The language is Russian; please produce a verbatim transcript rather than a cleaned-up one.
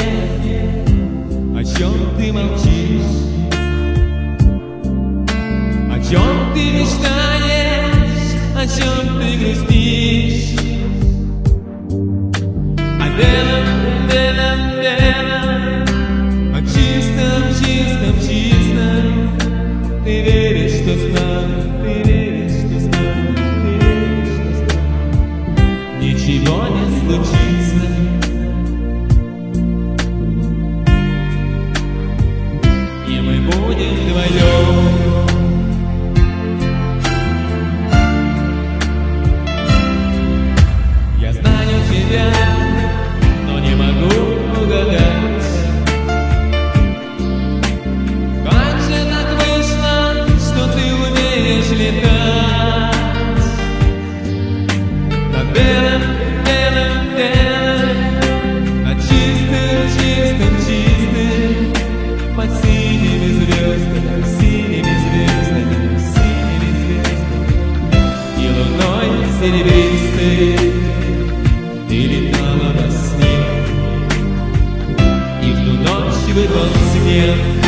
О чем ты молчишь? О чем ты мечтаешь? О чем ты грустишь? О белом, белом, белом, о чистом, чистом, чистом. Ты веришь, что с нами, ты веришь, что с нами, ты веришь, что с нами ничего не случится. И мы будем вдвоем. Я знаю тебя, но не могу угадать, как же так вышло, что ты умеешь летать над белым, белым, белым, над чистым, чистым, чистым, под синими звездами, синими звездами, синими звездами и луной серебристой. Ты летала во сне, и в ту ночь в этом сне